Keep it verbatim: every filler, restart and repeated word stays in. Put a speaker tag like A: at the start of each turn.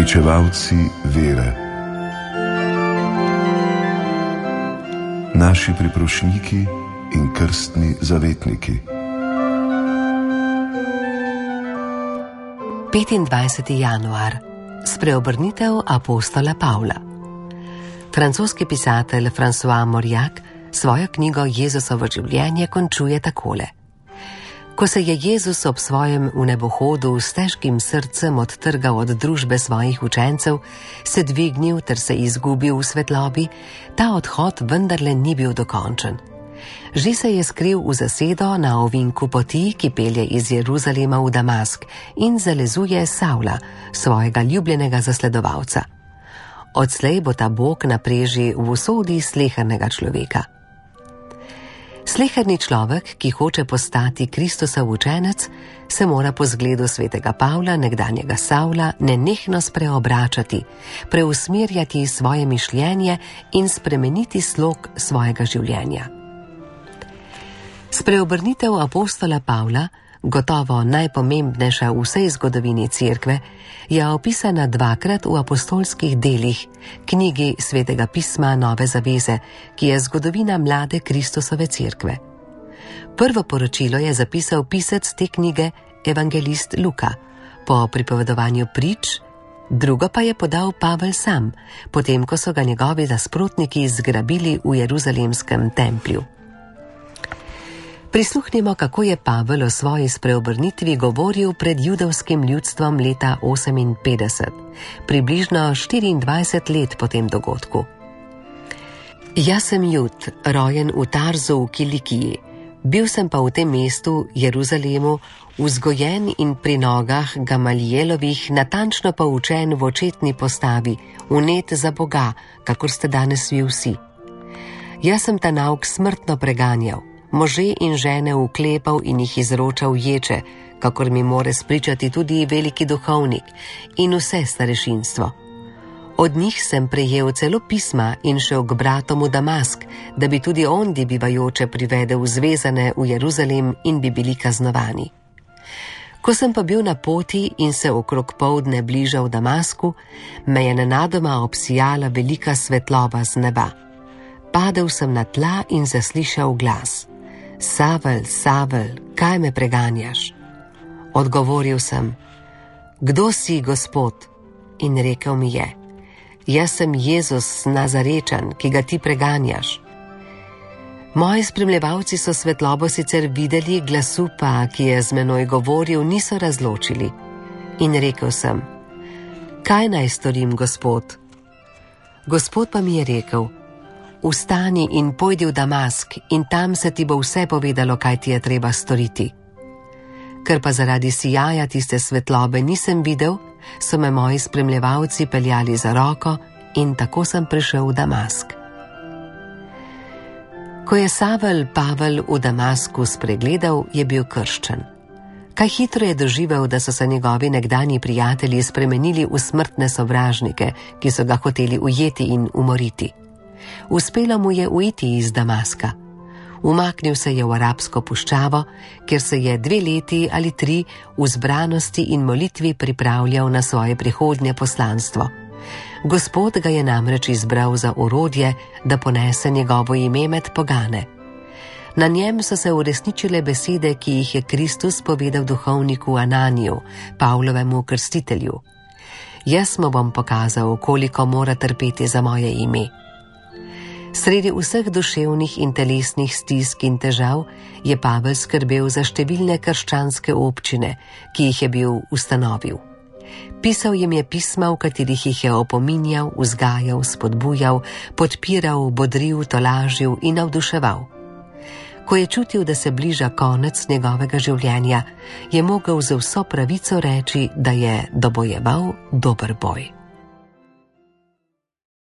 A: Pričevalci vere. Naši priprošniki in krstni zavetniki.
B: petindvajseti januar. Spreobrnitev apostola Pavla. Francoski pisatelj François Mauriac svojo knjigo Jezusovo življenje končuje takole. Ko se je Jezus ob svojem vnebohodu s težkim srcem odtrgal od družbe svojih učencev, se dvignil ter se izgubil v svetlobi, ta odhod vendarle ni bil dokončen. Že se je skril v zasedo na ovinku poti, ki pelje iz Jeruzalema v Damask in zalezuje Savla, svojega ljubljenega zasledovalca. Odslej bo ta Bog na preži v usodi slehernega človeka. Sleherni človek, ki hoče postati Kristusov učenec, se mora po zgledu svetega Pavla, nekdanjega Savla, nenehno spreobračati, preusmerjati svoje mišljenje in spremeniti slog svojega življenja. Spreobrnitev apostola Pavla, gotovo najpomembnejša v vsej zgodovini Cerkve, je opisana dvakrat v apostolskih delih, knjigi Svetega pisma Nove zaveze, ki je zgodovina mlade Kristusove Cerkve. Prvo poročilo je zapisal pisec te knjige, evangelist Luka, po pripovedovanju prič, drugo pa je podal Pavel sam, potem ko so ga njegovi nasprotniki zgrabili v jeruzalemskem templju. Prisluhnimo, kako je Pavel o svoji spreobrnitvi govoril pred judovskim ljudstvom leta oseminpetdeset, približno štiriindvajset let po tem dogodku. Jaz sem Jud, rojen v Tarzu v Kilikiji. Bil sem pa v tem mestu, Jeruzalemu, vzgojen in pri nogah Gamalielovih natančno poučen v očetni postavi, vnet za Boga, kakor ste danes vi vsi. Jaz sem ta nauk smrtno preganjal, može in žene vklepal in jih izročal ječe, kakor mi more spričati tudi veliki duhovnik in vse starešinstvo. Od njih sem prejel celo pisma in šel k bratom v Damask, da bi tudi ondi bivajoče privedel zvezane v Jeruzalem in bi bili kaznovani. Ko sem pa bil na poti in se okrog poldne bližal Damasku, me je nenadoma obsijala velika svetloba z neba. Padel sem na tla in zaslišal glas: Savel, Savel, kaj me preganjaš? Odgovoril sem: Kdo si, Gospod? In rekel mi je: Jaz sem Jezus Nazarečan, ki ga ti preganjaš. Moji spremljevalci so svetlobo sicer videli, glasu pa, ki je z menoj govoril, niso razločili. In rekel sem: Kaj naj storim, Gospod? Gospod pa mi je rekel: Vstani in pojdi v Damask in tam se ti bo vse povedalo, kaj ti je treba storiti. Ker pa zaradi sijaja tiste svetlobe nisem videl, so me moji spremljevalci peljali za roko in tako sem prišel v Damask. Ko je Savel Pavel v Damasku spregledal, je bil krščen. Kaj hitro je doživel, da so se njegovi nekdanji prijatelji spremenili v smrtne sovražnike, ki so ga hoteli ujeti in umoriti. Uspelo mu je uiti iz Damaska. Umaknil se je v arabsko puščavo, kjer se je dve leti ali tri v zbranosti in molitvi pripravljal na svoje prihodnje poslanstvo. Gospod ga je namreč izbral za orodje, da ponese njegovo ime med pogane. Na njem so se uresničile besede, ki jih je Kristus povedal duhovniku Ananiju, Pavlovemu krstitelju. Jaz mu bom pokazal, koliko mora trpeti za moje ime. Sredi vseh duševnih in telesnih stisk in težav je Pavel skrbel za številne krščanske občine, ki jih je bil ustanovil. Pisal jim je pisma, v katerih jih je opominjal, vzgajal, spodbujal, podpiral, bodril, tolažil in navduševal. Ko je čutil, da se bliža konec njegovega življenja, je mogel z vso pravico reči, da je dobojeval dober boj.